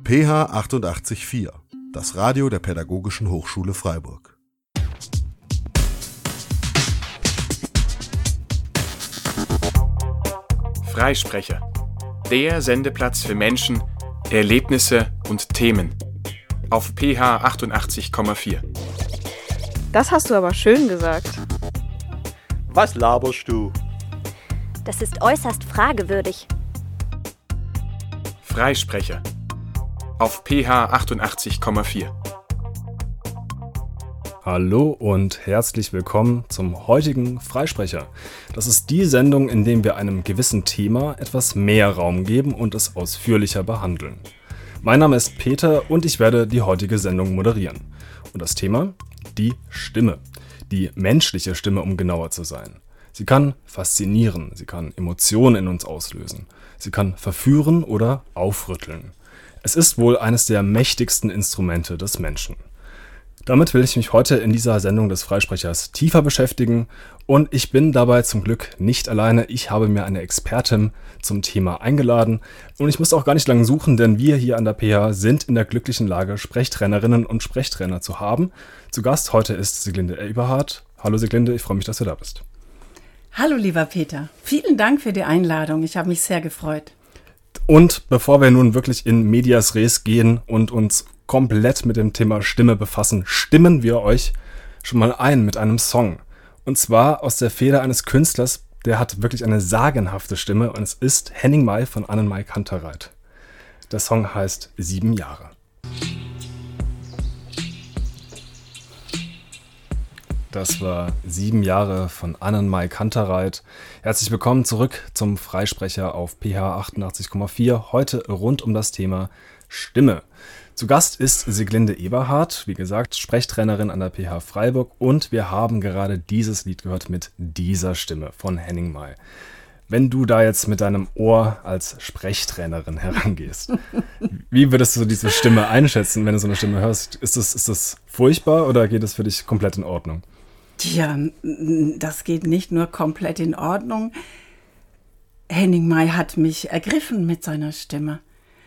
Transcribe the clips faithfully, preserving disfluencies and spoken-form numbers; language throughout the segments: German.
P H achtundachtzig Komma vier, das Radio der Pädagogischen Hochschule Freiburg. Freisprecher, der Sendeplatz für Menschen, Erlebnisse und Themen. Auf P H achtundachtzig Komma vier. Das hast du aber schön gesagt. Was laberst du? Das ist äußerst fragewürdig. Freisprecher, auf P H achtundachtzig Komma vier. Hallo und herzlich willkommen zum heutigen Freisprecher. Das ist die Sendung, in der wir einem gewissen Thema etwas mehr Raum geben und es ausführlicher behandeln. Mein Name ist Peter und ich werde die heutige Sendung moderieren. Und das Thema? Die Stimme. Die menschliche Stimme, um genauer zu sein. Sie kann faszinieren, sie kann Emotionen in uns auslösen. Sie kann verführen oder aufrütteln. Es ist wohl eines der mächtigsten Instrumente des Menschen. Damit will ich mich heute in dieser Sendung des Freisprechers tiefer beschäftigen und ich bin dabei zum Glück nicht alleine. Ich habe mir eine Expertin zum Thema eingeladen und ich musste auch gar nicht lange suchen, denn wir hier an der P H sind in der glücklichen Lage, Sprechtrainerinnen und Sprechtrainer zu haben. Zu Gast heute ist Siglinde Eberhardt. Hallo Siglinde, ich freue mich, dass du da bist. Hallo lieber Peter, vielen Dank für die Einladung, ich habe mich sehr gefreut. Und bevor wir nun wirklich in Medias Res gehen und uns komplett mit dem Thema Stimme befassen, stimmen wir euch schon mal ein mit einem Song. Und zwar aus der Feder eines Künstlers, der hat wirklich eine sagenhafte Stimme und es ist Henning May von Annenmai Kantereit. Der Song heißt Sieben Jahre. Das war Sieben Jahre von Annenmai Kantereit. Herzlich willkommen zurück zum Freisprecher auf P H achtundachtzig Komma vier. Heute rund um das Thema Stimme. Zu Gast ist Siglinde Eberhardt, wie gesagt, Sprechtrainerin an der P H Freiburg. Und wir haben gerade dieses Lied gehört mit dieser Stimme von Henning May. Wenn du da jetzt mit deinem Ohr als Sprechtrainerin herangehst, wie würdest du diese Stimme einschätzen, wenn du so eine Stimme hörst? Ist das, ist das furchtbar oder geht das für dich komplett in Ordnung? Tja, das geht nicht nur komplett in Ordnung. Henning May hat mich ergriffen mit seiner Stimme.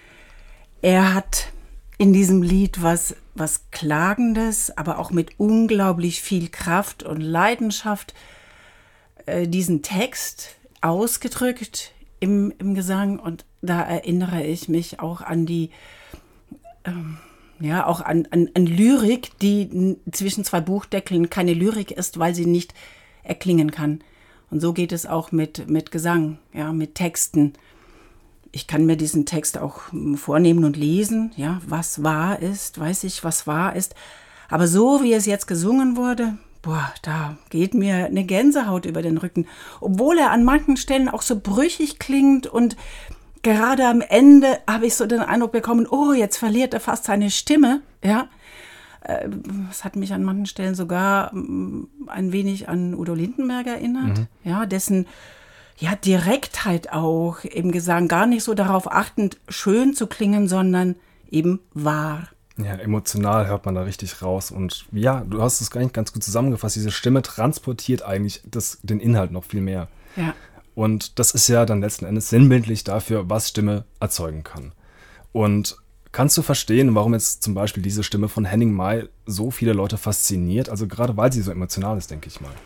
Er hat in diesem Lied was, was Klagendes, aber auch mit unglaublich viel Kraft und Leidenschaft äh, diesen Text ausgedrückt im, im Gesang. Und da erinnere ich mich auch an die... Ähm, Ja, auch an, an, an Lyrik, die zwischen zwei Buchdeckeln keine Lyrik ist, weil sie nicht erklingen kann. Und so geht es auch mit, mit Gesang, ja, mit Texten. Ich kann mir diesen Text auch vornehmen und lesen, ja, was wahr ist, weiß ich, was wahr ist. Aber so, wie es jetzt gesungen wurde, boah, da geht mir eine Gänsehaut über den Rücken. Obwohl er an manchen Stellen auch so brüchig klingt und gerade am Ende habe ich so den Eindruck bekommen, oh, jetzt verliert er fast seine Stimme. Ja, es hat mich an manchen Stellen sogar ein wenig an Udo Lindenberg erinnert. Mhm. Ja, dessen ja, Direktheit auch im Gesang, gar nicht so darauf achtend, schön zu klingen, sondern eben wahr. Ja, emotional hört man da richtig raus. Und ja, du hast es gar nicht ganz gut zusammengefasst. Diese Stimme transportiert eigentlich das, den Inhalt noch viel mehr. Ja. Und das ist ja dann letzten Endes sinnbildlich dafür, was Stimme erzeugen kann. Und kannst du verstehen, warum jetzt zum Beispiel diese Stimme von Henning May so viele Leute fasziniert? Also gerade weil sie so emotional ist, denke ich mal.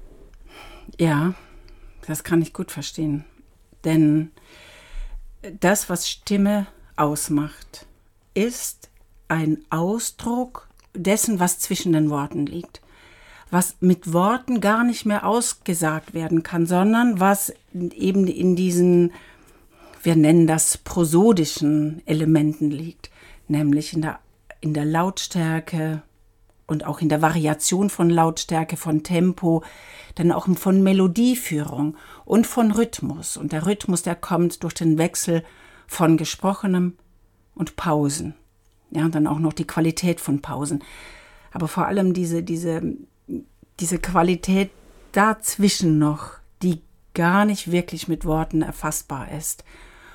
Ja, das kann ich gut verstehen. Denn das, was Stimme ausmacht, ist ein Ausdruck dessen, was zwischen den Worten liegt. Was mit Worten gar nicht mehr ausgesagt werden kann, sondern was eben in diesen, wir nennen das prosodischen Elementen liegt, nämlich in der, in der Lautstärke und auch in der Variation von Lautstärke, von Tempo, dann auch von Melodieführung und von Rhythmus. Und der Rhythmus, der kommt durch den Wechsel von Gesprochenem und Pausen. Ja, und dann auch noch die Qualität von Pausen. Aber vor allem diese, diese Diese Qualität dazwischen noch, die gar nicht wirklich mit Worten erfassbar ist.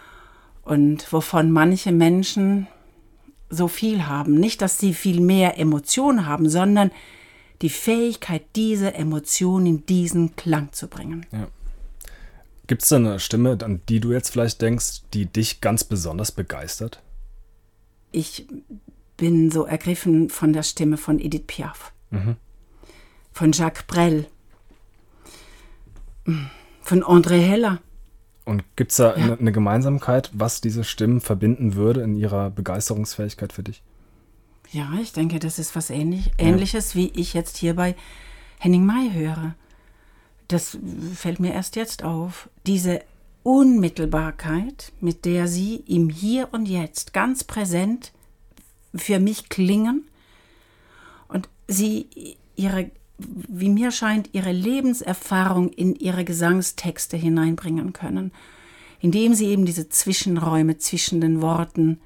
Und wovon manche Menschen so viel haben. Nicht, dass sie viel mehr Emotionen haben, sondern die Fähigkeit, diese Emotionen in diesen Klang zu bringen. Ja. Gibt es da eine Stimme, an die du jetzt vielleicht denkst, die dich ganz besonders begeistert? ich bin so ergriffen von der Stimme von Edith Piaf, mhm. von Jacques Brel, von André Heller. Und gibt es da ja. eine, eine Gemeinsamkeit, was diese Stimmen verbinden würde in ihrer Begeisterungsfähigkeit für dich? Ja, ich denke, das ist was ähnlich, Ähnliches, ja. wie ich jetzt hier bei Henning May höre. Das fällt mir erst jetzt auf. Diese Unmittelbarkeit, mit der sie im Hier und Jetzt ganz präsent für mich klingen und sie ihre, wie mir scheint, ihre Lebenserfahrung in ihre Gesangstexte hineinbringen können, indem sie eben diese Zwischenräume zwischen den Worten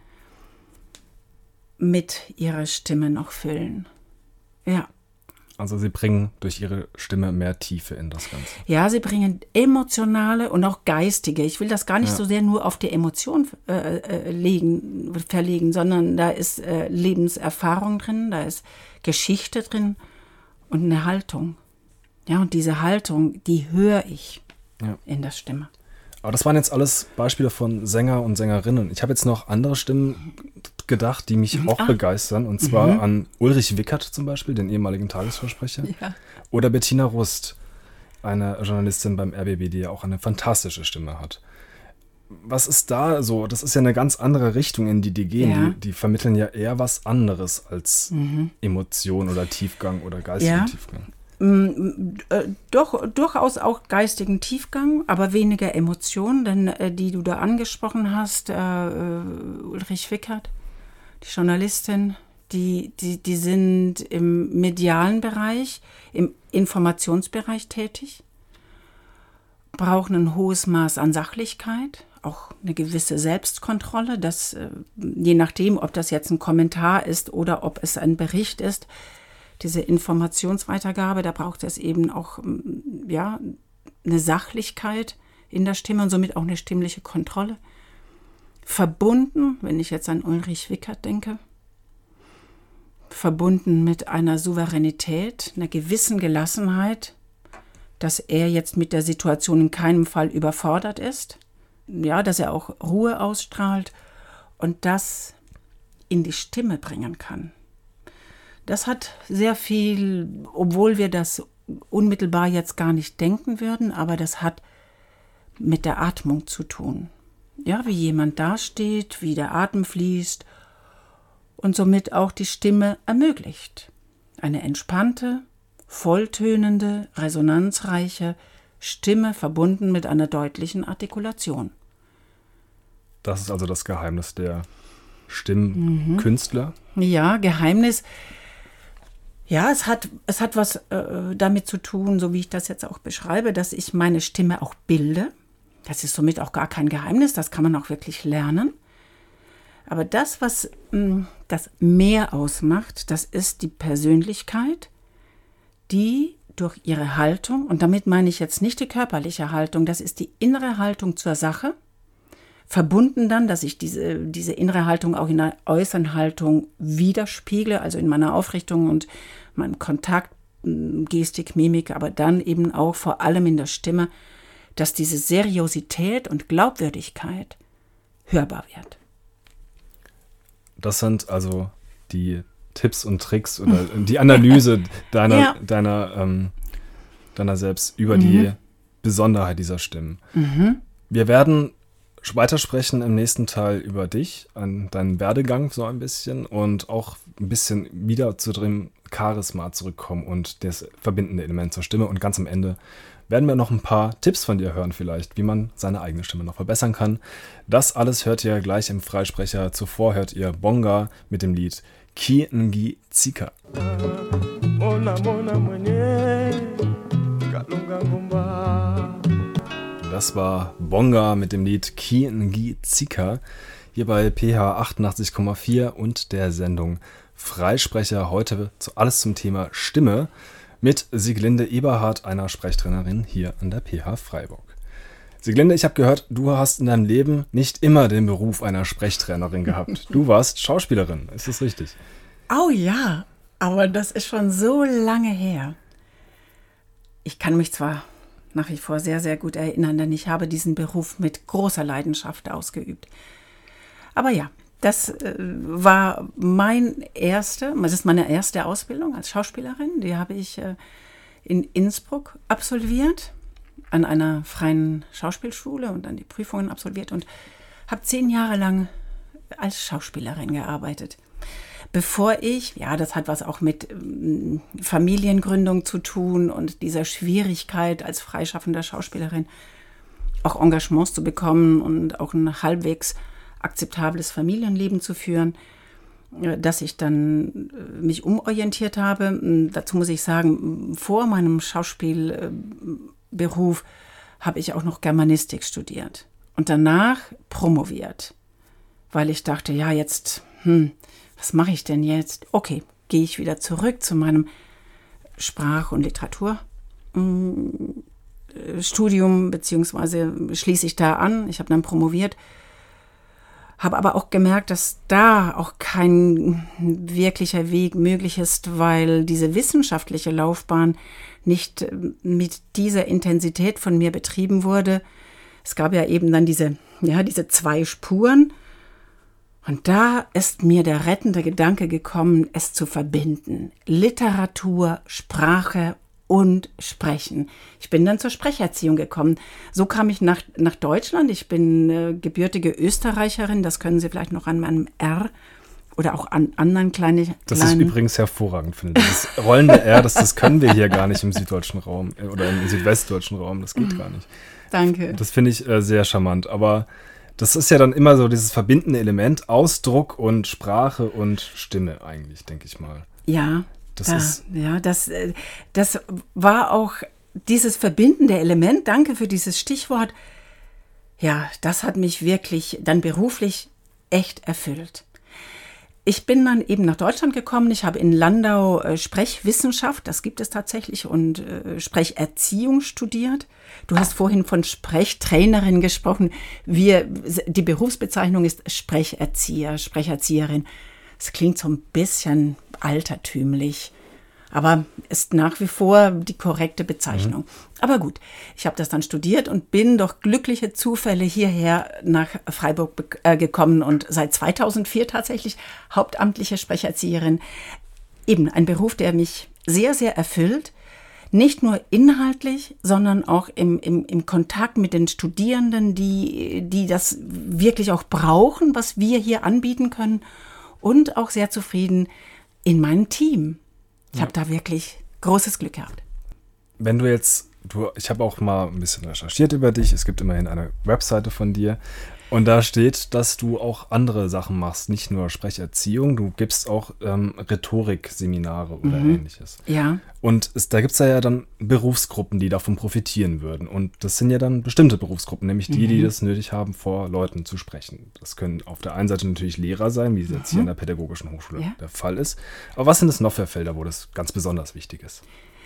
mit ihrer Stimme noch füllen. Ja. Also sie bringen durch ihre Stimme mehr Tiefe in das Ganze. Ja, sie bringen emotionale und auch geistige. Ich will das gar nicht ja. so sehr nur auf die Emotion äh, äh, legen, verlegen, sondern da ist äh, Lebenserfahrung drin, da ist Geschichte drin und eine Haltung. Ja, und diese Haltung, die höre ich ja. in der Stimme. Aber das waren jetzt alles Beispiele von Sänger und Sängerinnen. Ich habe jetzt noch andere Stimmen gedacht, die mich auch ah. begeistern. Und zwar mhm. an Ulrich Wickert zum Beispiel, den ehemaligen Tagesvorsprecher. Ja. Oder Bettina Rust, eine Journalistin beim R B B, die ja auch eine fantastische Stimme hat. Was ist da so? Das ist ja eine ganz andere Richtung, in die die gehen. Ja. Die, die vermitteln ja eher was anderes als mhm. Emotion oder Tiefgang oder geistigen ja. Tiefgang. Doch, durchaus auch geistigen Tiefgang, aber weniger Emotionen, denn äh, die du da angesprochen hast, äh, Ulrich Wickert, die Journalistin, die, die, die sind im medialen Bereich, im Informationsbereich tätig, brauchen ein hohes Maß an Sachlichkeit, auch eine gewisse Selbstkontrolle, dass äh, je nachdem, ob das jetzt ein Kommentar ist oder ob es ein Bericht ist, diese Informationsweitergabe, da braucht es eben auch ja, eine Sachlichkeit in der Stimme und somit auch eine stimmliche Kontrolle. Verbunden, wenn ich jetzt an Ulrich Wickert denke, verbunden mit einer Souveränität, einer gewissen Gelassenheit, dass er jetzt mit der Situation in keinem Fall überfordert ist, ja, dass er auch Ruhe ausstrahlt und das in die Stimme bringen kann. Das hat sehr viel, obwohl wir das unmittelbar jetzt gar nicht denken würden, aber das hat mit der Atmung zu tun. Ja, wie jemand dasteht, wie der Atem fließt und somit auch die Stimme ermöglicht. Eine entspannte, volltönende, resonanzreiche Stimme verbunden mit einer deutlichen Artikulation. Das ist also das Geheimnis der Stimmkünstler? Mhm. Ja, Geheimnis. Ja, es hat, es hat was äh, damit zu tun, so wie ich das jetzt auch beschreibe, dass ich meine Stimme auch bilde. Das ist somit auch gar kein Geheimnis, das kann man auch wirklich lernen. Aber das, was mh, das mehr ausmacht, das ist die Persönlichkeit, die durch ihre Haltung, und damit meine ich jetzt nicht die körperliche Haltung, das ist die innere Haltung zur Sache, verbunden dann, dass ich diese, diese innere Haltung auch in der äußeren Haltung widerspiegle, also in meiner Aufrichtung und meinem Kontakt, Gestik, Mimik, aber dann eben auch vor allem in der Stimme, dass diese Seriosität und Glaubwürdigkeit hörbar wird. Das sind also die Tipps und Tricks oder die Analyse deiner, ja. deiner, ähm, deiner selbst über mhm. die Besonderheit dieser Stimmen. Mhm. Wir werden weitersprechen im nächsten Teil über dich, an deinen Werdegang so ein bisschen und auch ein bisschen wieder zu dem Charisma zurückkommen und das verbindende Element zur Stimme. Und ganz am Ende werden wir noch ein paar Tipps von dir hören vielleicht, wie man seine eigene Stimme noch verbessern kann. Das alles hört ihr gleich im Freisprecher. Zuvor hört ihr Bonga mit dem Lied Ki Ngi Tsika. Das war Bonga mit dem Lied Ki Ngi Tsika hier bei P H achtundachtzig Komma vier und der Sendung Freisprecher. Heute zu alles zum Thema Stimme mit Sieglinde Eberhardt, einer Sprechtrainerin hier an der P H Freiburg. Sieglinde, ich habe gehört, du hast in deinem Leben nicht immer den Beruf einer Sprechtrainerin gehabt. Du warst Schauspielerin, ist das richtig? Oh ja, aber das ist schon so lange her. Ich kann mich zwar nach wie vor sehr, sehr gut erinnern, denn ich habe diesen Beruf mit großer Leidenschaft ausgeübt. Aber ja, das äh, war mein erste, das ist meine erste Ausbildung als Schauspielerin. Die habe ich äh, in Innsbruck absolviert, an einer freien Schauspielschule und dann die Prüfungen absolviert und habe zehn Jahre lang als Schauspielerin gearbeitet. Bevor ich, ja, das hat was auch mit ähm, Familiengründung zu tun und dieser Schwierigkeit als freischaffende Schauspielerin auch Engagements zu bekommen und auch ein halbwegs akzeptables Familienleben zu führen, äh, dass ich dann äh, mich umorientiert habe. Und dazu muss ich sagen, vor meinem Schauspielberuf äh, habe ich auch noch Germanistik studiert und danach promoviert, weil ich dachte, ja, jetzt, hm, was mache ich denn jetzt? Okay, gehe ich wieder zurück zu meinem Sprach- und Literaturstudium, beziehungsweise schließe ich da an. Ich habe dann promoviert, habe aber auch gemerkt, dass da auch kein wirklicher Weg möglich ist, weil diese wissenschaftliche Laufbahn nicht mit dieser Intensität von mir betrieben wurde. Es gab ja eben dann diese, ja, diese zwei Spuren. Und da ist mir der rettende Gedanke gekommen, es zu verbinden. Literatur, Sprache und Sprechen. Ich bin dann zur Sprecherziehung gekommen. So kam ich nach, nach Deutschland. Ich bin äh, gebürtige Österreicherin. Das können Sie vielleicht noch an meinem R oder auch an anderen kleinen... Das ist übrigens hervorragend, finde ich. Das rollende R, das, das können wir hier gar nicht im süddeutschen Raum oder im südwestdeutschen Raum. Das geht gar nicht. Danke. Das finde ich äh, sehr charmant. Aber das ist ja dann immer so dieses verbindende Element, Ausdruck und Sprache und Stimme eigentlich, denke ich mal. Ja, das da, ist ja, das, das war auch dieses verbindende Element. Danke für dieses Stichwort. Ja, das hat mich wirklich dann beruflich echt erfüllt. Ich bin dann eben nach Deutschland gekommen. Ich habe in Landau äh, Sprechwissenschaft, das gibt es tatsächlich, und äh, Sprecherziehung studiert. Du hast vorhin von Sprechtrainerin gesprochen. Wir, die Berufsbezeichnung ist Sprecherzieher, Sprecherzieherin. Es klingt so ein bisschen altertümlich, aber ist nach wie vor die korrekte Bezeichnung. Mhm. Aber gut, ich habe das dann studiert und bin durch glückliche Zufälle hierher nach Freiburg äh, gekommen und seit zweitausendvier tatsächlich hauptamtliche Sprecherzieherin. Eben ein Beruf, der mich sehr, sehr erfüllt. Nicht nur inhaltlich, sondern auch im, im, im Kontakt mit den Studierenden, die, die das wirklich auch brauchen, was wir hier anbieten können. Und auch sehr zufrieden in meinem Team. Ich ja. habe da wirklich großes Glück gehabt. Wenn du jetzt, du, ich habe auch mal ein bisschen recherchiert über dich. Es gibt immerhin eine Webseite von dir. Und da steht, dass du auch andere Sachen machst, nicht nur Sprecherziehung, du gibst auch ähm, Rhetorikseminare oder mhm. ähnliches. Ja. Und es, da gibt es ja dann Berufsgruppen, die davon profitieren würden. Und das sind ja dann bestimmte Berufsgruppen, nämlich die, mhm. die das nötig haben, vor Leuten zu sprechen. Das können auf der einen Seite natürlich Lehrer sein, wie es jetzt mhm. hier an der Pädagogischen Hochschule ja. der Fall ist. Aber was sind es noch für Felder, wo das ganz besonders wichtig ist?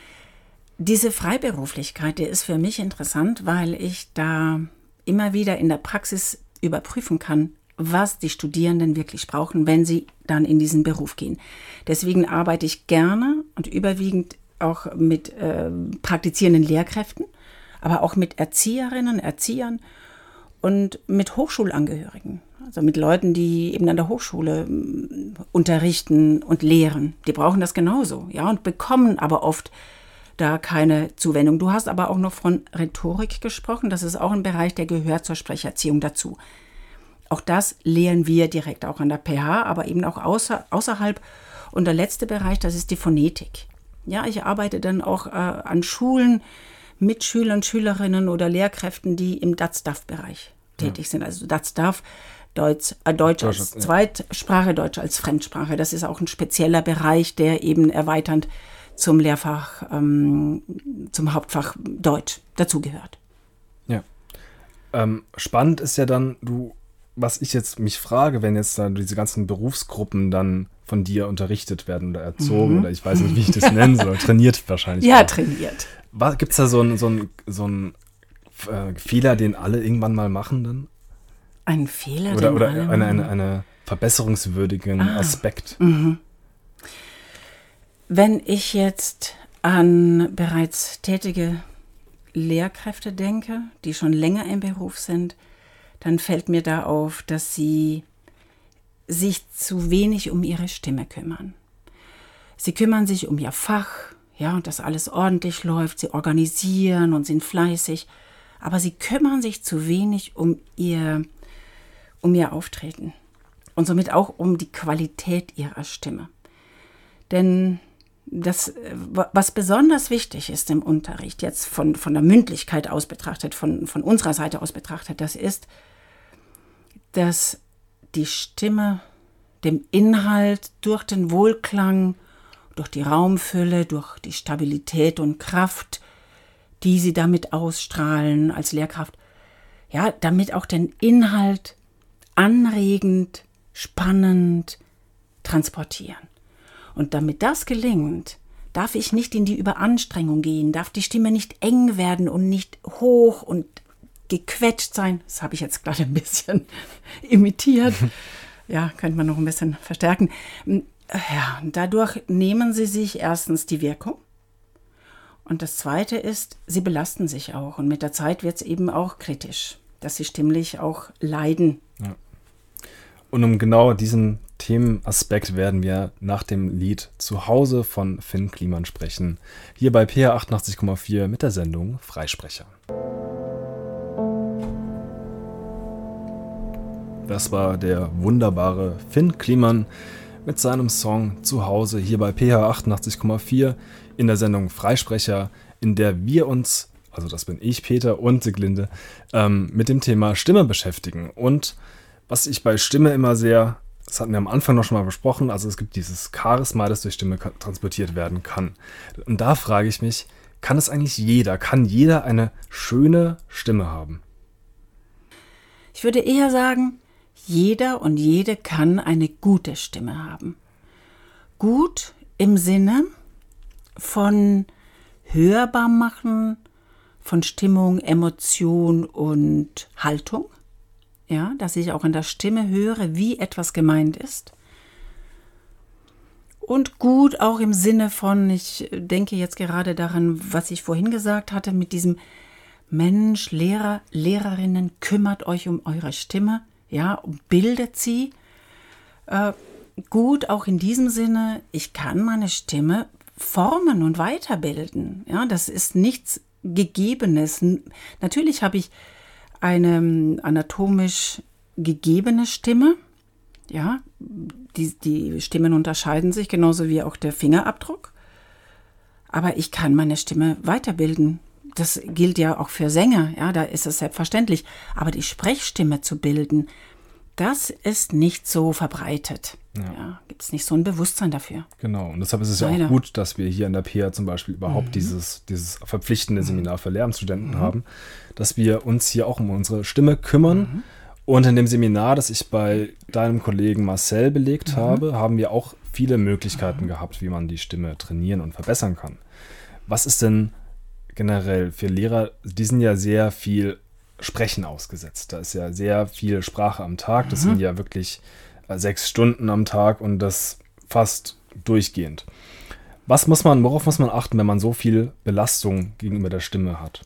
Diese Freiberuflichkeit, die ist für mich interessant, weil ich da immer wieder in der Praxis überprüfen kann, was die Studierenden wirklich brauchen, wenn sie dann in diesen Beruf gehen. Deswegen arbeite ich gerne und überwiegend auch mit äh, praktizierenden Lehrkräften, aber auch mit Erzieherinnen, Erziehern und mit Hochschulangehörigen. Also mit Leuten, die eben an der Hochschule äh, unterrichten und lehren. Die brauchen das genauso, ja, und bekommen aber oft da keine Zuwendung. Du hast aber auch noch von Rhetorik gesprochen. Das ist auch ein Bereich, der gehört zur Sprecherziehung dazu. Auch das lehren wir direkt auch an der P H, aber eben auch außer, außerhalb. Und der letzte Bereich, das ist die Phonetik. Ja, ich arbeite dann auch äh, an Schulen mit Schülern, Schülerinnen oder Lehrkräften, die im D A Z-D A F-Bereich tätig ja. sind. Also D A Z-D A F, Deutsch, äh, Deutsch als ja. Zweitsprache, Deutsch als Fremdsprache. Das ist auch ein spezieller Bereich, der eben erweiternd zum Lehrfach, ähm, zum Hauptfach Deutsch dazugehört. Ja. Ähm, spannend ist ja dann, du, was ich jetzt mich frage, wenn jetzt da diese ganzen Berufsgruppen dann von dir unterrichtet werden oder erzogen mhm. oder ich weiß nicht, wie ich das nennen soll, trainiert wahrscheinlich. Ja, auch. trainiert. Gibt es da so einen so ein, so ein, äh, Fehler, den alle irgendwann mal machen dann? Ein Fehler, oder, den oder alle eine, eine, eine verbesserungswürdigen ah. Aspekt? Mhm. Wenn ich jetzt an bereits tätige Lehrkräfte denke, die schon länger im Beruf sind, dann fällt mir da auf, dass sie sich zu wenig um ihre Stimme kümmern. Sie kümmern sich um ihr Fach, ja, und dass alles ordentlich läuft. Sie organisieren und sind fleißig, aber sie kümmern sich zu wenig um ihr, um ihr Auftreten und somit auch um die Qualität ihrer Stimme. Denn das, was besonders wichtig ist im Unterricht, jetzt von, von der Mündlichkeit aus betrachtet, von, von unserer Seite aus betrachtet, das ist, dass die Stimme dem Inhalt durch den Wohlklang, durch die Raumfülle, durch die Stabilität und Kraft, die sie damit ausstrahlen als Lehrkraft, ja, damit auch den Inhalt anregend, spannend transportieren. Und damit das gelingt, darf ich nicht in die Überanstrengung gehen, darf die Stimme nicht eng werden und nicht hoch und gequetscht sein. Das habe ich jetzt gerade ein bisschen imitiert. Ja, könnte man noch ein bisschen verstärken. Ja, dadurch nehmen sie sich erstens die Wirkung. Und das Zweite ist, sie belasten sich auch. Und mit der Zeit wird es eben auch kritisch, dass sie stimmlich auch leiden. Ja. Und um genau diesen Themenaspekt werden wir nach dem Lied Zuhause von Finn Kliman sprechen. Hier bei P H achtundachtzig Komma vier mit der Sendung Freisprecher. Das war der wunderbare Finn Kliman mit seinem Song Zuhause hier bei P H achtundachtzig Komma vier in der Sendung Freisprecher, in der wir uns, also das bin ich, Peter und Siglinde, ähm, mit dem Thema Stimme beschäftigen. Und was ich bei Stimme immer sehr, das hatten wir am Anfang noch schon mal besprochen, also es gibt dieses Charisma, das durch Stimme transportiert werden kann. Und da frage ich mich, kann es eigentlich jeder, kann jeder eine schöne Stimme haben? Ich würde eher sagen, jeder und jede kann eine gute Stimme haben. Gut im Sinne von hörbar machen, von Stimmung, Emotion und Haltung. Ja, dass ich auch in der Stimme höre, wie etwas gemeint ist. Und gut auch im Sinne von, ich denke jetzt gerade daran, was ich vorhin gesagt hatte, mit diesem Mensch, Lehrer, Lehrerinnen, kümmert euch um eure Stimme, ja, bildet sie. Äh, gut auch in diesem Sinne, ich kann meine Stimme formen und weiterbilden. Ja, das ist nichts Gegebenes. Natürlich habe ich eine anatomisch gegebene Stimme. Ja, die, die Stimmen unterscheiden sich, genauso wie auch der Fingerabdruck. Aber ich kann meine Stimme weiterbilden. Das gilt ja auch für Sänger, ja, da ist es selbstverständlich. Aber die Sprechstimme zu bilden, das ist nicht so verbreitet. Ja. Ja, gibt es nicht so ein Bewusstsein dafür. Genau, und deshalb ist es Leider. ja auch gut, dass wir hier an der P H zum Beispiel überhaupt mhm. dieses, dieses verpflichtende Seminar für Lehramtsstudenten mhm. haben, dass wir uns hier auch um unsere Stimme kümmern. Mhm. Und in dem Seminar, das ich bei deinem Kollegen Marcel belegt mhm. habe, haben wir auch viele Möglichkeiten mhm. gehabt, wie man die Stimme trainieren und verbessern kann. Was ist denn generell für Lehrer, die sind ja sehr viel Sprechen ausgesetzt. Da ist ja sehr viel Sprache am Tag. Das mhm. sind ja wirklich sechs Stunden am Tag und das fast durchgehend. Was muss man, worauf muss man achten, wenn man so viel Belastung gegenüber der Stimme hat?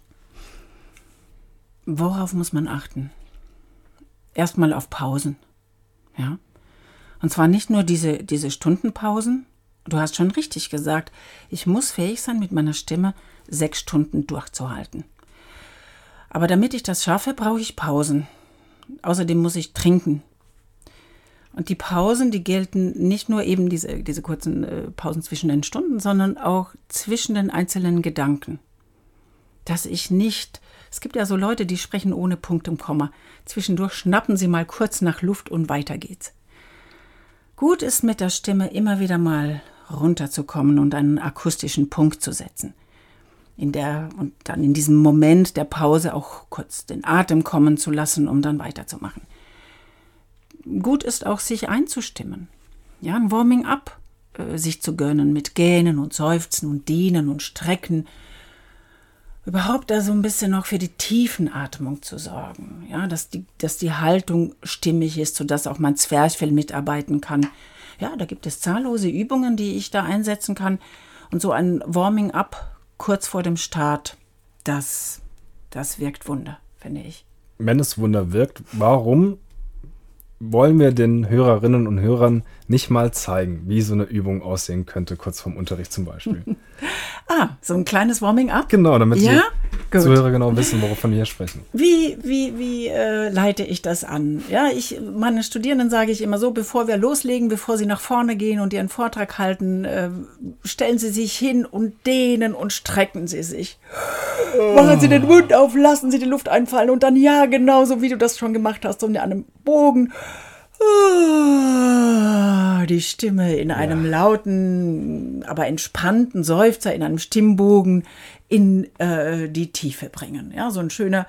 Worauf muss man achten? Erstmal auf Pausen. Ja? Und zwar nicht nur diese, diese Stundenpausen. Du hast schon richtig gesagt, ich muss fähig sein, mit meiner Stimme sechs Stunden durchzuhalten. Aber damit ich das schaffe, brauche ich Pausen. Außerdem muss ich trinken. Und die Pausen, die gelten nicht nur eben diese, diese kurzen äh, Pausen zwischen den Stunden, sondern auch zwischen den einzelnen Gedanken. Dass ich nicht, es gibt ja so Leute, die sprechen ohne Punkt und Komma. Zwischendurch schnappen sie mal kurz nach Luft und weiter geht's. Gut ist mit der Stimme immer wieder mal runterzukommen und einen akustischen Punkt zu setzen. In der, und dann in diesem Moment der Pause auch kurz den Atem kommen zu lassen, um dann weiterzumachen. Gut ist auch, sich einzustimmen. Ja, ein Warming-up äh, sich zu gönnen mit Gähnen und Seufzen und Dehnen und Strecken. Überhaupt da so ein bisschen noch für die Tiefenatmung zu sorgen. Ja, dass die, dass die Haltung stimmig ist, sodass auch mein Zwerchfell mitarbeiten kann. Ja, da gibt es zahllose Übungen, die ich da einsetzen kann. Und so ein Warming-up kurz vor dem Start, das, das wirkt Wunder, finde ich. Wenn es Wunder wirkt, warum wollen wir den Hörerinnen und Hörern nicht mal zeigen, wie so eine Übung aussehen könnte, kurz vorm Unterricht zum Beispiel. Ah, so ein kleines Warming-up? Genau, damit ja? die Gut. Zuhörer genau wissen, wovon wir hier sprechen. Wie, wie, wie äh, leite ich das an? Ja, ich, meine Studierenden sage ich immer so, bevor wir loslegen, bevor sie nach vorne gehen und ihren Vortrag halten, äh, stellen sie sich hin und dehnen und strecken sie sich. Oh. Machen Sie den Mund auf, lassen Sie die Luft einfallen und dann ja, genauso wie du das schon gemacht hast, so an einem Bogen. Oh, die Stimme in einem ja. lauten, aber entspannten Seufzer, in einem Stimmbogen in äh, die Tiefe bringen. Ja, so ein schöner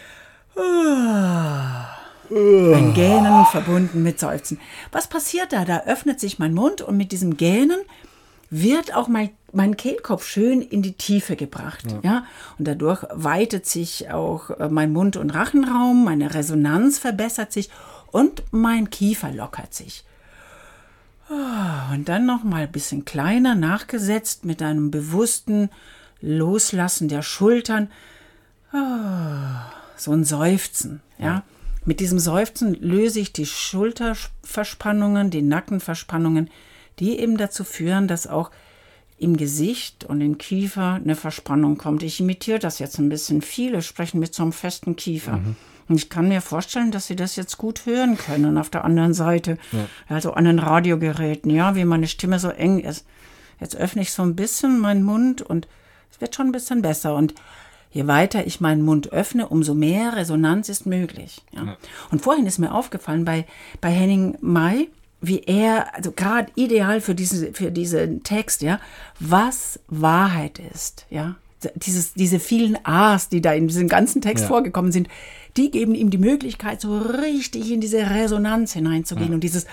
oh, ein Gähnen verbunden mit Seufzen. Was passiert da? Da öffnet sich mein Mund und mit diesem Gähnen wird auch mein, mein Kehlkopf schön in die Tiefe gebracht. Ja. Ja? Und dadurch weitet sich auch äh, mein Mund- und Rachenraum, meine Resonanz verbessert sich und mein Kiefer lockert sich. Oh, und dann noch mal ein bisschen kleiner nachgesetzt mit einem bewussten Loslassen der Schultern. Oh, so ein Seufzen. Ja? Ja. Mit diesem Seufzen löse ich die Schulterverspannungen, die Nackenverspannungen, die eben dazu führen, dass auch im Gesicht und im Kiefer eine Verspannung kommt. Ich imitiere das jetzt ein bisschen. Viele sprechen mit so einem festen Kiefer. Mhm. Und ich kann mir vorstellen, dass Sie das jetzt gut hören können auf der anderen Seite. Ja. Also an den Radiogeräten, ja, wie meine Stimme so eng ist. Jetzt öffne ich so ein bisschen meinen Mund und es wird schon ein bisschen besser. Und je weiter ich meinen Mund öffne, umso mehr Resonanz ist möglich. Ja. Ja. Und vorhin ist mir aufgefallen bei, bei Henning May, wie er, also gerade ideal für diesen, für diesen Text, ja, was Wahrheit ist, ja. Dieses, diese vielen A's, die da in diesem ganzen Text ja. vorgekommen sind, die geben ihm die Möglichkeit, so richtig in diese Resonanz hineinzugehen. Ja. Und dieses,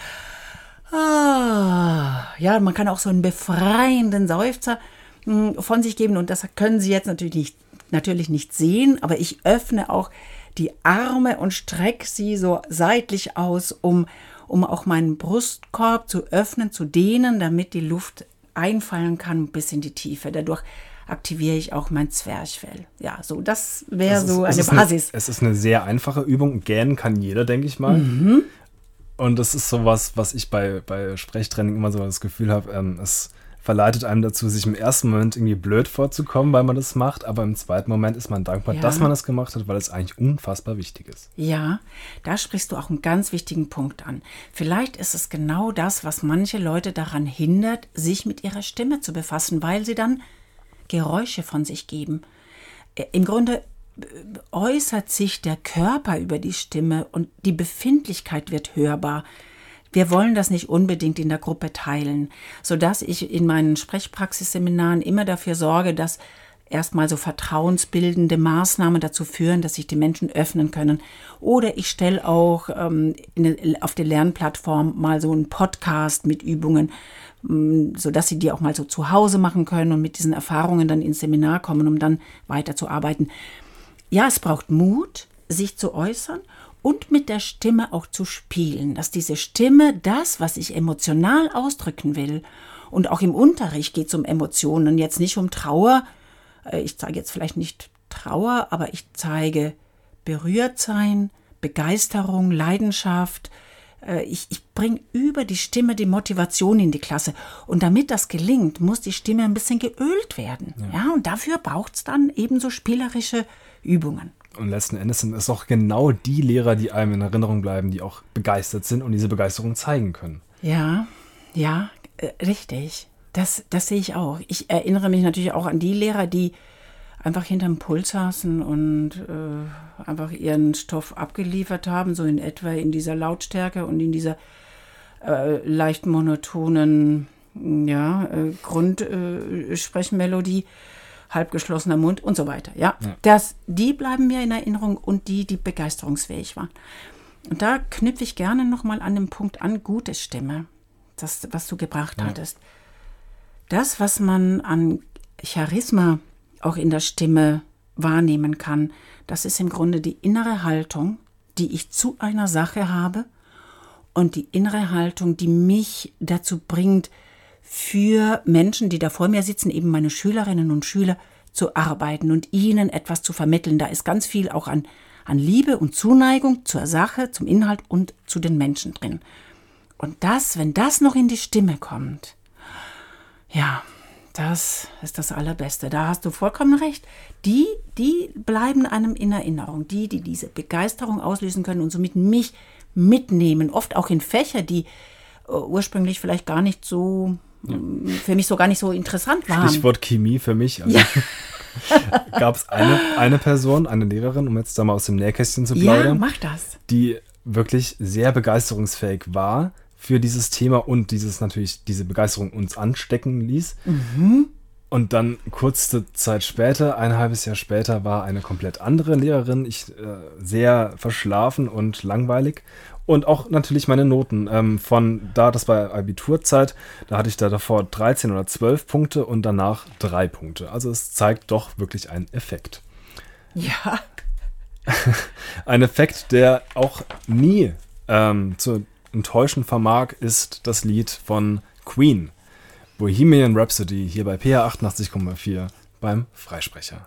ah, ja, man kann auch so einen befreienden Seufzer mh, von sich geben. Und das können Sie jetzt natürlich nicht, natürlich nicht sehen, aber ich öffne auch die Arme und strecke sie so seitlich aus, um, um auch meinen Brustkorb zu öffnen, zu dehnen, damit die Luft einfallen kann bis in die Tiefe. Dadurch aktiviere ich auch mein Zwerchfell. Ja, so, das wäre so eine Basis. Eine, es ist eine sehr einfache Übung. Gähnen kann jeder, denke ich mal. Mhm. Und das ist sowas, was ich bei, bei Sprechtraining immer so das Gefühl habe, ähm, es verleitet einem dazu, sich im ersten Moment irgendwie blöd vorzukommen, weil man das macht, aber im zweiten Moment ist man dankbar, ja. dass man das gemacht hat, weil es eigentlich unfassbar wichtig ist. Ja, da sprichst du auch einen ganz wichtigen Punkt an. Vielleicht ist es genau das, was manche Leute daran hindert, sich mit ihrer Stimme zu befassen, weil sie dann Geräusche von sich geben. Im Grunde äußert sich der Körper über die Stimme und die Befindlichkeit wird hörbar. Wir wollen das nicht unbedingt in der Gruppe teilen, sodass ich in meinen Sprechpraxisseminaren immer dafür sorge, dass erstmal so vertrauensbildende Maßnahmen dazu führen, dass sich die Menschen öffnen können. Oder ich stelle auch ähm, in, auf der Lernplattform mal so einen Podcast mit Übungen, sodass sie die auch mal so zu Hause machen können und mit diesen Erfahrungen dann ins Seminar kommen, um dann weiterzuarbeiten. Ja, es braucht Mut, sich zu äußern und mit der Stimme auch zu spielen, dass diese Stimme das, was ich emotional ausdrücken will, und auch im Unterricht geht es um Emotionen, jetzt nicht um Trauer, ich zeige jetzt vielleicht nicht Trauer, aber ich zeige Berührtsein, Begeisterung, Leidenschaft. Ich, ich bringe über die Stimme die Motivation in die Klasse. Und damit das gelingt, muss die Stimme ein bisschen geölt werden. Ja. Ja, und dafür braucht es dann ebenso spielerische Übungen. Und letzten Endes sind es auch genau die Lehrer, die einem in Erinnerung bleiben, die auch begeistert sind und diese Begeisterung zeigen können. Ja, ja, äh, richtig. Das, das sehe ich auch. Ich erinnere mich natürlich auch an die Lehrer, die einfach hinterm Pult saßen und äh, einfach ihren Stoff abgeliefert haben, so in etwa in dieser Lautstärke und in dieser äh, leicht monotonen ja, äh, Grundsprechmelodie, äh, halbgeschlossener Mund und so weiter. Ja, ja. Das, die bleiben mir in Erinnerung und die, die begeisterungsfähig waren. Und da knüpfe ich gerne nochmal an den Punkt an, gute Stimme, das, was du gebracht ja. hattest. Das, was man an Charisma auch in der Stimme wahrnehmen kann, das ist im Grunde die innere Haltung, die ich zu einer Sache habe und die innere Haltung, die mich dazu bringt, für Menschen, die da vor mir sitzen, eben meine Schülerinnen und Schüler, zu arbeiten und ihnen etwas zu vermitteln. Da ist ganz viel auch an, an Liebe und Zuneigung zur Sache, zum Inhalt und zu den Menschen drin. Und das, wenn das noch in die Stimme kommt, ja, das ist das Allerbeste. Da hast du vollkommen recht. Die, die bleiben einem in Erinnerung. Die, die diese Begeisterung auslösen können und somit mich mitnehmen. Oft auch in Fächer, die uh, ursprünglich vielleicht gar nicht so, ja. für mich so gar nicht so interessant waren. Stichwort Chemie für mich. Also. Ja. Gab es eine, eine Person, eine Lehrerin, um jetzt da mal aus dem Nähkästchen zu plaudern, ja, mach das. Die wirklich sehr begeisterungsfähig war für dieses Thema und dieses natürlich diese Begeisterung uns anstecken ließ. Mhm. Und dann kurze Zeit später, ein halbes Jahr später, war eine komplett andere Lehrerin, ich äh, sehr verschlafen und langweilig. Und auch natürlich meine Noten. Ähm, von da, das war Abiturzeit, da hatte ich da davor dreizehn oder zwölf Punkte und danach drei Punkte. Also es zeigt doch wirklich einen Effekt. Ja. Ein Effekt, der auch nie ähm, zu enttäuschen vermag, ist das Lied von Queen. Bohemian Rhapsody, hier bei P H achtundachtzig Komma vier beim Freisprecher.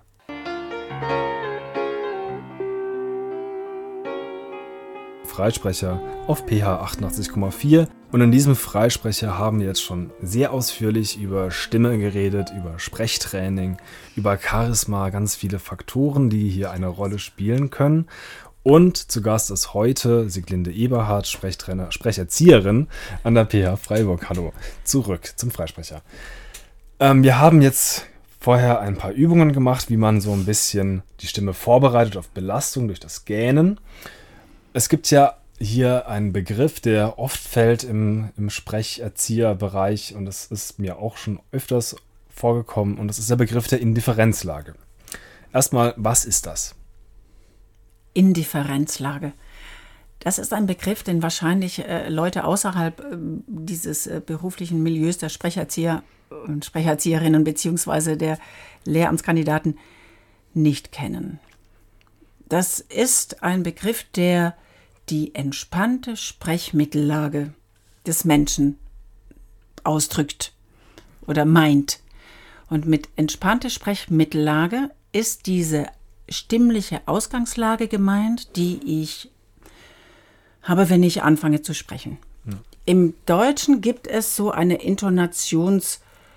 Freisprecher auf P H achtundachtzig Komma vier. Und in diesem Freisprecher haben wir jetzt schon sehr ausführlich über Stimme geredet, über Sprechtraining, über Charisma, ganz viele Faktoren, die hier eine Rolle spielen können. Und zu Gast ist heute Sieglinde Eberhardt, Sprechtrainer, Sprecherzieherin an der P H Freiburg. Hallo, zurück zum Freisprecher. Ähm, wir haben jetzt vorher ein paar Übungen gemacht, wie man so ein bisschen die Stimme vorbereitet auf Belastung durch das Gähnen. Es gibt ja hier einen Begriff, der oft fällt im, im Sprecherzieherbereich und das ist mir auch schon öfters vorgekommen und das ist der Begriff der Indifferenzlage. Erstmal, was ist das? Indifferenzlage. Das ist ein Begriff, den wahrscheinlich äh, Leute außerhalb äh, dieses äh, beruflichen Milieus der Sprecherzieher und Sprecherzieherinnen bzw. der Lehramtskandidaten nicht kennen. Das ist ein Begriff, der die entspannte Sprechmittellage des Menschen ausdrückt oder meint. Und mit entspannte Sprechmittellage ist diese stimmliche Ausgangslage gemeint, die ich habe, wenn ich anfange zu sprechen. Ja. Im Deutschen gibt es so eine Intonations,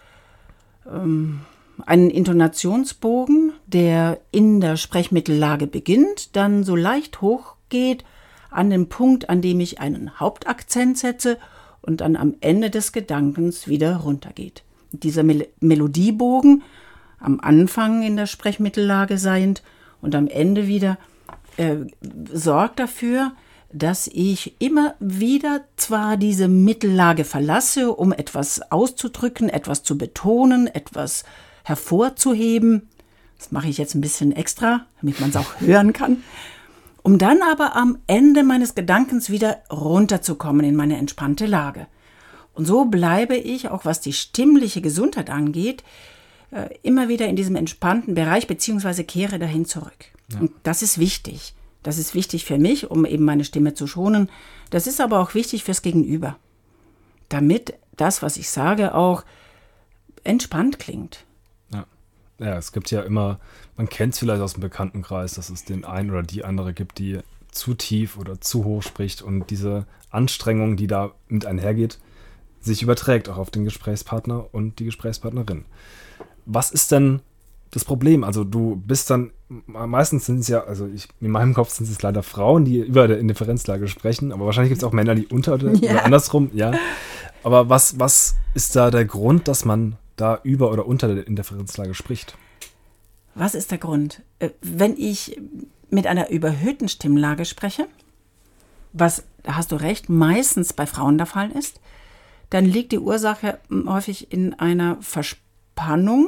ähm, einen Intonationsbogen, der in der Sprechmittellage beginnt, dann so leicht hochgeht an den Punkt, an dem ich einen Hauptakzent setze und dann am Ende des Gedankens wieder runtergeht. Dieser Mel- Melodiebogen, am Anfang in der Sprechmittellage seiend und am Ende wieder, äh, sorgt dafür, dass ich immer wieder zwar diese Mittellage verlasse, um etwas auszudrücken, etwas zu betonen, etwas hervorzuheben. Das mache ich jetzt ein bisschen extra, damit man es auch hören kann. Um dann aber am Ende meines Gedankens wieder runterzukommen in meine entspannte Lage. Und so bleibe ich, auch was die stimmliche Gesundheit angeht, immer wieder in diesem entspannten Bereich, beziehungsweise kehre dahin zurück. Ja. Und das ist wichtig. Das ist wichtig für mich, um eben meine Stimme zu schonen. Das ist aber auch wichtig fürs Gegenüber, damit das, was ich sage, auch entspannt klingt. Ja, ja, es gibt ja immer, man kennt es vielleicht aus dem Bekanntenkreis, dass es den einen oder die andere gibt, die zu tief oder zu hoch spricht und diese Anstrengung, die da mit einhergeht, sich überträgt auch auf den Gesprächspartner und die Gesprächspartnerin. Was ist denn das Problem? Also du bist dann, meistens sind es ja, also ich, in meinem Kopf sind es leider Frauen, die über der Indifferenzlage sprechen, aber wahrscheinlich gibt es auch Männer, die unter der, ja. oder andersrum, ja. Aber was, was ist da der Grund, dass man da über oder unter der Indifferenzlage spricht? Was ist der Grund? Wenn ich mit einer überhöhten Stimmlage spreche, was, da hast du recht, meistens bei Frauen der Fall ist, dann liegt die Ursache häufig in einer Verspannung,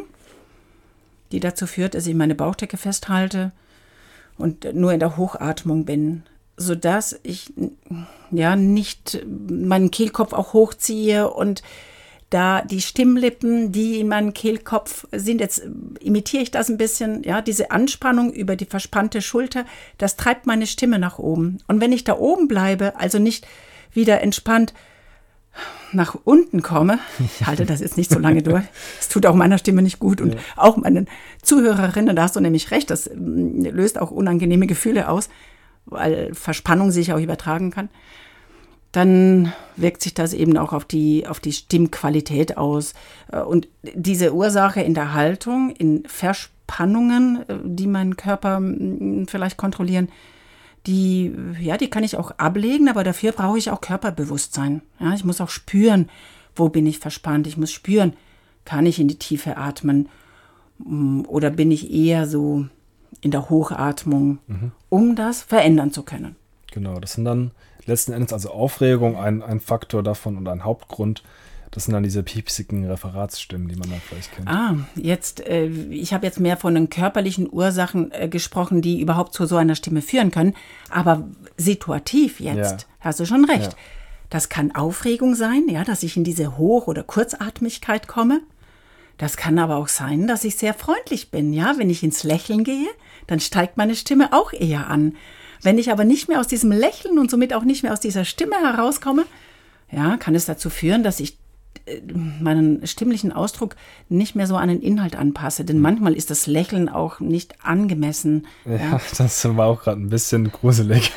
die dazu führt, dass ich meine Bauchdecke festhalte und nur in der Hochatmung bin, sodass ich ja nicht meinen Kehlkopf auch hochziehe und da die Stimmlippen, die in meinem Kehlkopf sind, jetzt imitiere ich das ein bisschen, ja, diese Anspannung über die verspannte Schulter, das treibt meine Stimme nach oben. Und wenn ich da oben bleibe, also nicht wieder entspannt nach unten komme, ich halte das jetzt nicht so lange durch, es tut auch meiner Stimme nicht gut und ja. auch meinen Zuhörerinnen, da hast du nämlich recht, das löst auch unangenehme Gefühle aus, weil Verspannung sich auch übertragen kann, dann wirkt sich das eben auch auf die, auf die Stimmqualität aus. Und diese Ursache in der Haltung, in Verspannungen, die meinen Körper vielleicht kontrollieren, die, ja, die kann ich auch ablegen, aber dafür brauche ich auch Körperbewusstsein. Ja, ich muss auch spüren, wo bin ich verspannt. Ich muss spüren, kann ich in die Tiefe atmen oder bin ich eher so in der Hochatmung, mhm. um das verändern zu können. Genau, das sind dann letzten Endes also Aufregung, ein, ein Faktor davon und ein Hauptgrund. Das sind dann diese piepsigen Referatsstimmen, die man dann vielleicht kennt. Ah, jetzt, äh, ich habe jetzt mehr von den körperlichen Ursachen äh, gesprochen, die überhaupt zu so einer Stimme führen können. Aber situativ jetzt, ja. hast du schon recht. Ja. Das kann Aufregung sein, ja, dass ich in diese Hoch- oder Kurzatmigkeit komme. Das kann aber auch sein, dass ich sehr freundlich bin, ja. Wenn ich ins Lächeln gehe, dann steigt meine Stimme auch eher an. Wenn ich aber nicht mehr aus diesem Lächeln und somit auch nicht mehr aus dieser Stimme herauskomme, ja, kann es dazu führen, dass ich meinen stimmlichen Ausdruck nicht mehr so an den Inhalt anpasse. Denn manchmal ist das Lächeln auch nicht angemessen. Ja, ja. Das war auch gerade ein bisschen gruselig.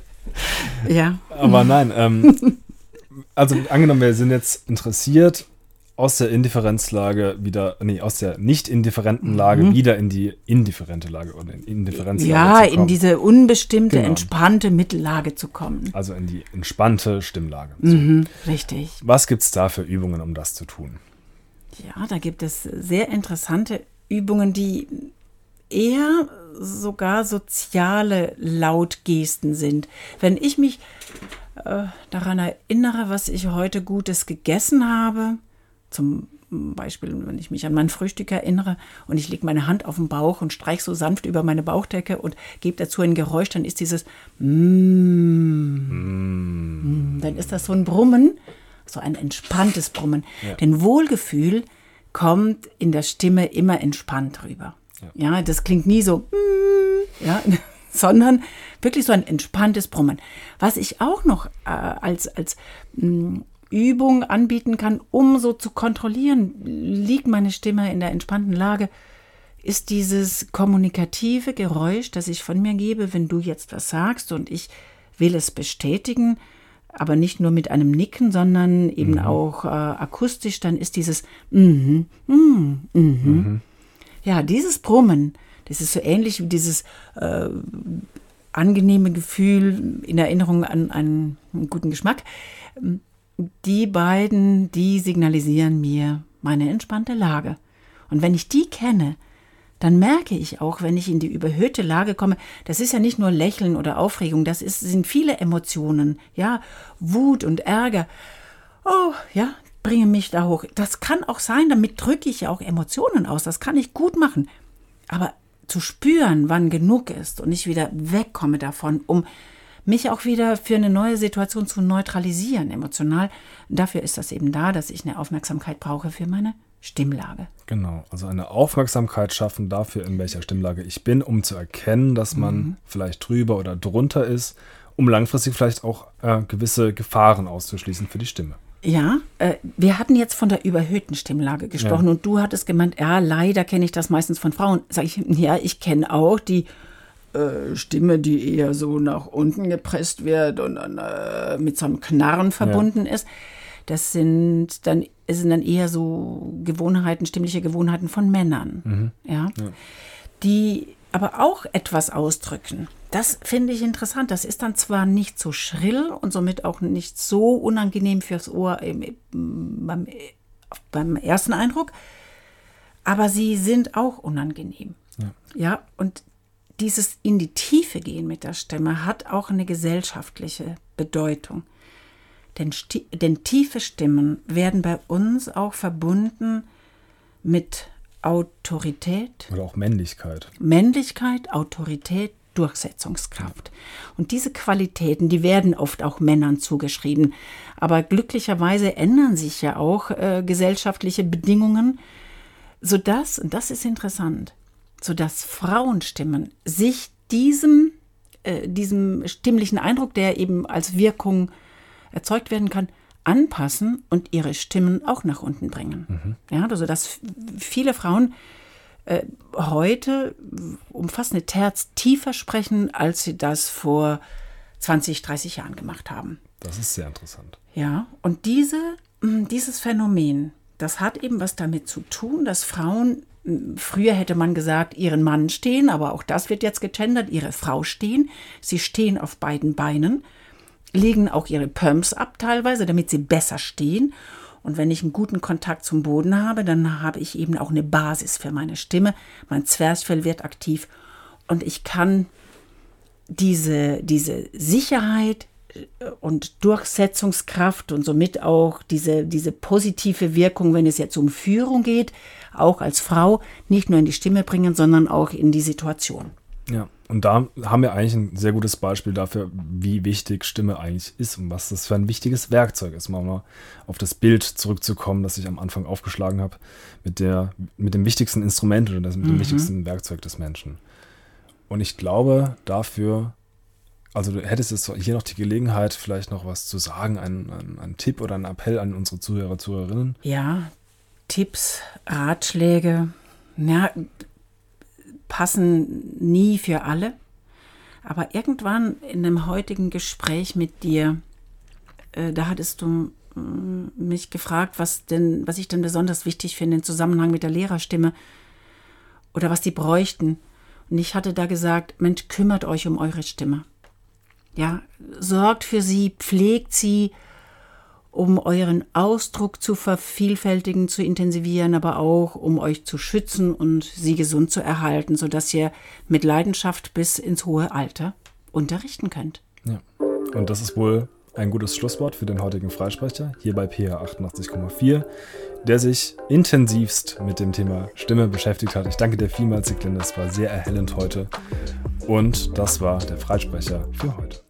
Ja. Aber nein, ähm, also angenommen, wir sind jetzt interessiert, aus der Indifferenzlage wieder, nee, aus der nicht indifferenten Lage mhm. wieder in die indifferente Lage oder in Indifferenzlage ja, zu kommen. In diese unbestimmte, genau. entspannte Mittellage zu kommen. Also in die entspannte Stimmlage. Mhm, so. Richtig. Was gibt es da für Übungen, um das zu tun? Ja, da gibt es sehr interessante Übungen, die eher sogar soziale Lautgesten sind. Wenn ich mich äh, daran erinnere, was ich heute Gutes gegessen habe, zum Beispiel, wenn ich mich an mein Frühstück erinnere und ich lege meine Hand auf den Bauch und streiche so sanft über meine Bauchdecke und gebe dazu ein Geräusch, dann ist dieses mm, mm. Dann ist das so ein Brummen, so ein entspanntes Brummen. Ja. Denn Wohlgefühl kommt in der Stimme immer entspannt rüber. Ja, ja das klingt nie so, mm, ja, sondern wirklich so ein entspanntes Brummen. Was ich auch noch äh, als, als mh, Übung anbieten kann, um so zu kontrollieren, liegt meine Stimme in der entspannten Lage, ist dieses kommunikative Geräusch, das ich von mir gebe, wenn du jetzt was sagst und ich will es bestätigen, aber nicht nur mit einem Nicken, sondern eben mhm. auch äh, akustisch, dann ist dieses mhm, mhm, mhm. Mhm. Ja, dieses Brummen, das ist so ähnlich wie dieses äh, angenehme Gefühl in Erinnerung an einen guten Geschmack. Die beiden, die signalisieren mir meine entspannte Lage. Und wenn ich die kenne, dann merke ich auch, wenn ich in die überhöhte Lage komme, das ist ja nicht nur Lächeln oder Aufregung, das ist, sind viele Emotionen, ja, Wut und Ärger. Oh, ja, bringe mich da hoch. Das kann auch sein, damit drücke ich ja auch Emotionen aus, das kann ich gut machen. Aber zu spüren, wann genug ist und ich wieder wegkomme davon, um mich auch wieder für eine neue Situation zu neutralisieren, emotional. Dafür ist das eben da, dass ich eine Aufmerksamkeit brauche für meine Stimmlage. Genau, also eine Aufmerksamkeit schaffen dafür, in welcher Stimmlage ich bin, um zu erkennen, dass man mhm. vielleicht drüber oder drunter ist, um langfristig vielleicht auch äh, gewisse Gefahren auszuschließen für die Stimme. Ja, äh, wir hatten jetzt von der überhöhten Stimmlage gesprochen ja. und du hattest gemeint, ja, leider kenne ich das meistens von Frauen. Sag ich, ja, ich kenne auch die Stimme, die eher so nach unten gepresst wird und dann äh, mit so einem Knarren verbunden ja. ist. Das sind dann, sind dann eher so Gewohnheiten, stimmliche Gewohnheiten von Männern, mhm. ja? ja, die aber auch etwas ausdrücken. Das finde ich interessant. Das ist dann zwar nicht so schrill und somit auch nicht so unangenehm fürs Ohr im, beim, beim ersten Eindruck, aber sie sind auch unangenehm. Ja, ja und dieses in die Tiefe gehen mit der Stimme hat auch eine gesellschaftliche Bedeutung. Denn, sti- denn tiefe Stimmen werden bei uns auch verbunden mit Autorität. Oder auch Männlichkeit. Männlichkeit, Autorität, Durchsetzungskraft. Und diese Qualitäten, die werden oft auch Männern zugeschrieben. Aber glücklicherweise ändern sich ja auch äh, gesellschaftliche Bedingungen, sodass, und das ist interessant, sodass Frauenstimmen sich diesem, äh, diesem stimmlichen Eindruck, der eben als Wirkung erzeugt werden kann, anpassen und ihre Stimmen auch nach unten bringen. Mhm. Ja, also dass viele Frauen äh, heute um fast eine Terz tiefer sprechen, als sie das vor zwanzig, dreißig Jahren gemacht haben. Das ist sehr interessant. Ja, und diese, dieses Phänomen, das hat eben was damit zu tun, dass Frauen, früher hätte man gesagt, ihren Mann stehen, aber auch das wird jetzt gegendert, ihre Frau stehen. Sie stehen auf beiden Beinen, legen auch ihre Pumps ab teilweise, damit sie besser stehen. Und wenn ich einen guten Kontakt zum Boden habe, dann habe ich eben auch eine Basis für meine Stimme. Mein Zwerchfell wird aktiv und ich kann diese, diese Sicherheit und Durchsetzungskraft und somit auch diese, diese positive Wirkung, wenn es jetzt um Führung geht, auch als Frau nicht nur in die Stimme bringen, sondern auch in die Situation. Ja, und da haben wir eigentlich ein sehr gutes Beispiel dafür, wie wichtig Stimme eigentlich ist und was das für ein wichtiges Werkzeug ist. Mal, mal auf das Bild zurückzukommen, das ich am Anfang aufgeschlagen habe, mit, der, mit dem wichtigsten Instrument oder das, mit dem mhm. wichtigsten Werkzeug des Menschen. Und ich glaube, dafür, also du hättest jetzt hier noch die Gelegenheit, vielleicht noch was zu sagen, einen, einen, einen Tipp oder einen Appell an unsere Zuhörer, Zuhörerinnen. Ja, Tipps, Ratschläge, ja, passen nie für alle. Aber irgendwann in einem heutigen Gespräch mit dir, äh, da hattest du äh, mich gefragt, was denn, was ich denn besonders wichtig finde im Zusammenhang mit der Lehrerstimme oder was die bräuchten. Und ich hatte da gesagt, Mensch, kümmert euch um eure Stimme. Ja, sorgt für sie, pflegt sie, um euren Ausdruck zu vervielfältigen, zu intensivieren, aber auch um euch zu schützen und sie gesund zu erhalten, sodass ihr mit Leidenschaft bis ins hohe Alter unterrichten könnt. Ja, und das ist wohl ein gutes Schlusswort für den heutigen Freisprecher, hier bei P H achtundachtzig Komma vier, der sich intensivst mit dem Thema Stimme beschäftigt hat. Ich danke dir vielmals, Sieglinde, es war sehr erhellend heute. Und das war der Freisprecher für heute.